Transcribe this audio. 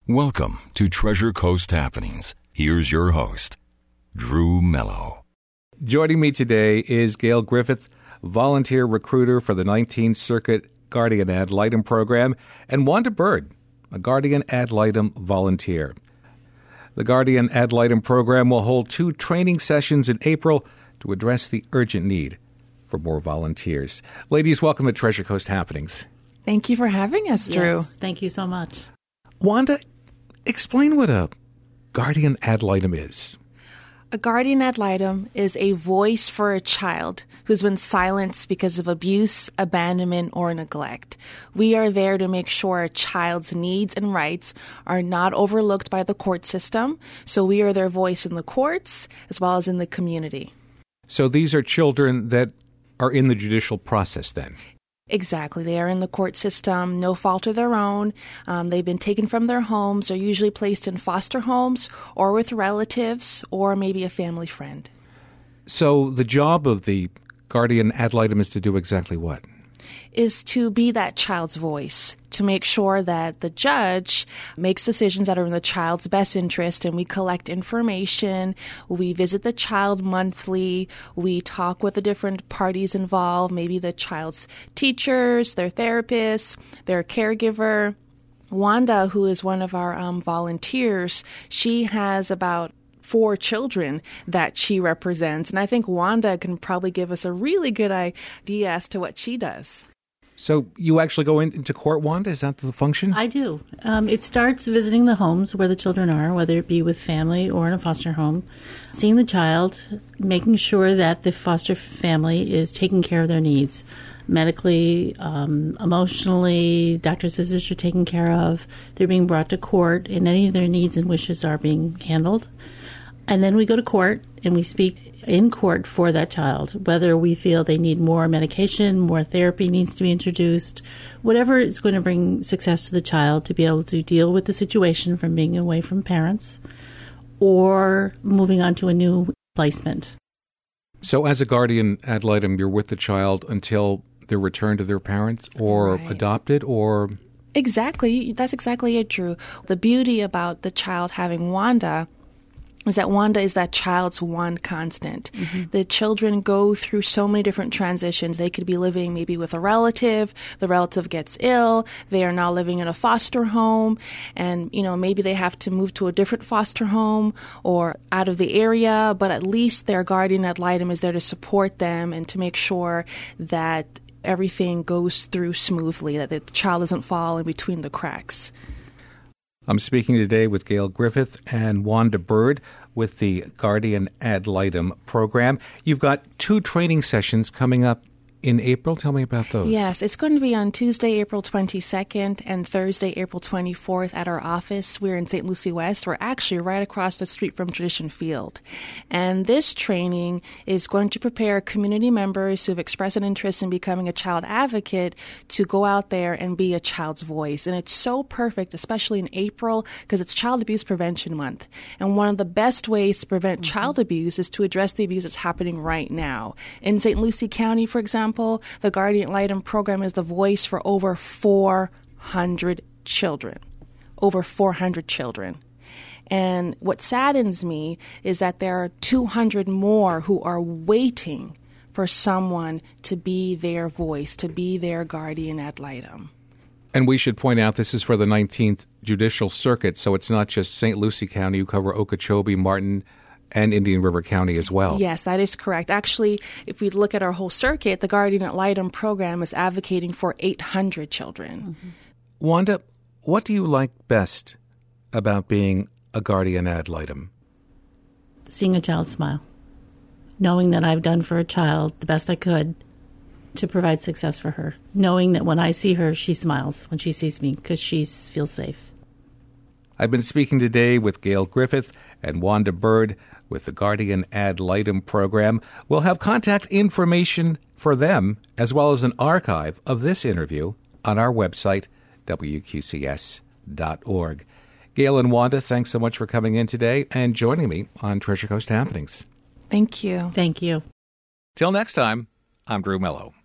Welcome to Treasure Coast Happenings. Here's your host, Drew Mello. Joining me today is Gail Griffith, volunteer recruiter for the 19th Circuit Guardian Ad Litem program, and Wanda Bird, a Guardian Ad Litem volunteer. The Guardian Ad Litem program will hold 2 training sessions in April to address the urgent need for more volunteers. Ladies, welcome to Treasure Coast Happenings. Thank you for having us, Drew. Yes, thank you so much. Wanda, explain what a Guardian Ad Litem is. A Guardian Ad Litem is a voice for a child who's been silenced because of abuse, abandonment, or neglect. We are there to make sure a child's needs and rights are not overlooked by the court system, so we are their voice in the courts as well as in the community. So these are children that are in the judicial process then? Exactly. They are in the court system, no fault of their own. They've been taken from their homes. They're usually placed in foster homes or with relatives or maybe a family friend. So the job of the Guardian Ad Litem is to do exactly what? Is to be that child's voice, to make sure that the judge makes decisions that are in the child's best interest, and we collect information, we visit the child monthly, we talk with the different parties involved, maybe the child's teachers, their therapists, their caregiver. Wanda, who is one of our volunteers, she has about 4 children that she represents, and I think Wanda can probably give us a really good idea as to what she does. So you actually go into court, Wanda? Is that the function? I do. It starts visiting the homes where the children are, whether it be with family or in a foster home, seeing the child, making sure that the foster family is taking care of their needs. Medically, emotionally, doctor's visits are taken care of. They're being brought to court, and any of their needs and wishes are being handled. And then we go to court, and we speak in court for that child, whether we feel they need more medication, more therapy needs to be introduced, whatever is going to bring success to the child to be able to deal with the situation from being away from parents or moving on to a new placement. So as a Guardian Ad Litem, you're with the child until they're returned to their parents or adopted or... Exactly. That's exactly it, Drew. The beauty about the child having Wanda is that Wanda is that child's one constant. Mm-hmm. The children go through so many different transitions. They could be living maybe with a relative. The relative gets ill. They are now living in a foster home. And, maybe they have to move to a different foster home or out of the area. But at least their Guardian Ad Litem is there to support them and to make sure that everything goes through smoothly, that the child doesn't fall in between the cracks. I'm speaking today with Gail Griffith and Wanda Bird with the Guardian Ad Litem program. You've got 2 training sessions coming up in April. Tell me about those. Yes, it's going to be on Tuesday, April 22nd and Thursday, April 24th at our office. We're in St. Lucie West. We're actually right across the street from Tradition Field. And this training is going to prepare community members who have expressed an interest in becoming a child advocate to go out there and be a child's voice. And it's so perfect, especially in April, because it's Child Abuse Prevention Month. And one of the best ways to prevent child abuse is to address the abuse that's happening right now. In St. Lucie County, for example, the Guardian Ad Litem program is the voice for over 400 children. Over 400 children. And what saddens me is that there are 200 more who are waiting for someone to be their voice, to be their Guardian Ad Litem. And we should point out this is for the 19th Judicial Circuit, so it's not just St. Lucie County. You cover Okeechobee, Martin, and Indian River County as well. Yes, that is correct. Actually, if we look at our whole circuit, the Guardian Ad Litem program is advocating for 800 children. Mm-hmm. Wanda, what do you like best about being a Guardian Ad Litem? Seeing a child smile. Knowing that I've done for a child the best I could to provide success for her. Knowing that when I see her, she smiles when she sees me because she feels safe. I've been speaking today with Gail Griffith and Wanda Bird with the Guardian Ad Litem program. We'll have contact information for them as well as an archive of this interview on our website, wqcs.org. Gail and Wanda, thanks so much for coming in today and joining me on Treasure Coast Happenings. Thank you. Thank you. Till next time, I'm Drew Mello.